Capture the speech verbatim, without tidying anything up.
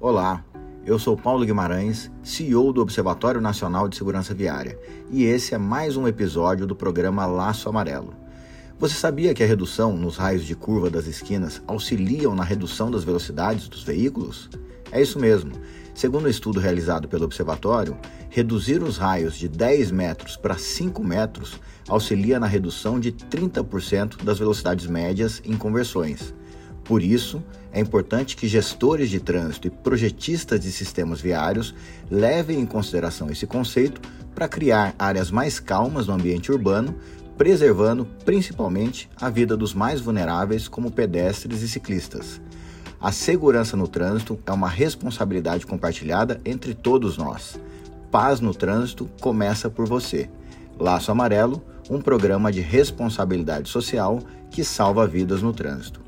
Olá, eu sou Paulo Guimarães, C E O do Observatório Nacional de Segurança Viária, e esse é mais um episódio do programa Laço Amarelo. Você sabia que a redução nos raios de curva das esquinas auxiliam na redução das velocidades dos veículos? É isso mesmo. Segundo um estudo realizado pelo Observatório, reduzir os raios de dez metros para cinco metros auxilia na redução de trinta por cento das velocidades médias em conversões. Por isso, é importante que gestores de trânsito e projetistas de sistemas viários levem em consideração esse conceito para criar áreas mais calmas no ambiente urbano, preservando principalmente a vida dos mais vulneráveis, como pedestres e ciclistas. A segurança no trânsito é uma responsabilidade compartilhada entre todos nós. Paz no trânsito começa por você. Laço Amarelo, um programa de responsabilidade social que salva vidas no trânsito.